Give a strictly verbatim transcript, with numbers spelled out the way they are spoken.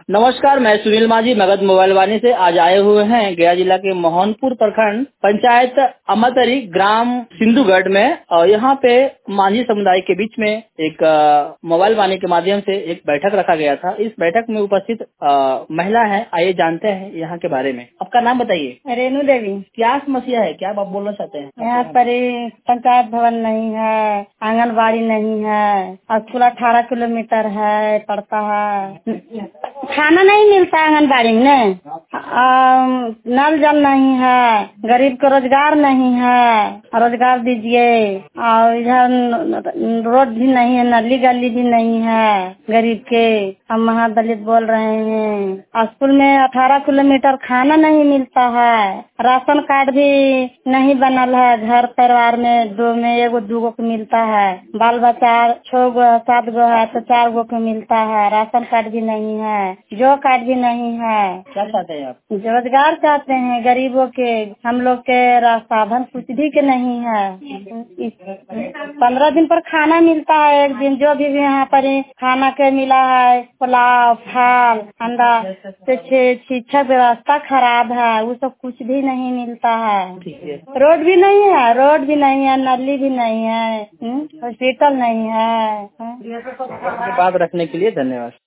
नमस्कार, मैं सुनील माझी मगध मोबाइल वाणी से आज आए हुए हैं गया जिला के मोहनपुर प्रखंड पंचायत अमतरी ग्राम सिंधुगढ़ में। और यहाँ पे माझी समुदाय के बीच में एक अ, मोबाइल वाणी के माध्यम से एक बैठक रखा गया था। इस बैठक में उपस्थित अ, महिला है, आइए जानते हैं यहाँ के बारे में। आपका नाम बताइए। रेणु देवी। क्या समस्या है, क्या आप बोलना चाहते हैं? यहाँ पर पंचायत भवन नहीं है, आंगनबाड़ी नहीं है, स्कूल अठारह किलोमीटर है पड़ता है, खाना नहीं मिलता आंगनबाड़ी में, अम, नल जल नहीं है, गरीब को रोजगार नहीं है, रोजगार दीजिए। और इधर रोड भी नहीं है, नली गली भी नहीं है गरीब के। हम महादलित बोल रहे हैं। स्कूल में अठारह किलोमीटर खाना नहीं मिलता है, राशन कार्ड भी नहीं बनल है। घर परिवार में दो में एगो दूगो को मिलता है, बाल बच्चा छह गो सात गो है तो चार गो को मिलता है। राशन कार्ड भी नहीं है, जो कार्ड भी नहीं है। क्या चाहते हैं आप? रोजगार चाहते हैं गरीबों के। हम लोग के साधन कुछ भी के नहीं है। पंद्रह दिन पर खाना मिलता है, एक दिन जो भी यहाँ पर खाना के मिला है, पुलाव फल अंडा। शिक्षा व्यवस्था खराब है, वो सब कुछ भी नहीं मिलता है। रोड भी नहीं है, रोड भी नहीं है, नली भी नहीं है, हॉस्पिटल नहीं है। बात रखने के लिए धन्यवाद।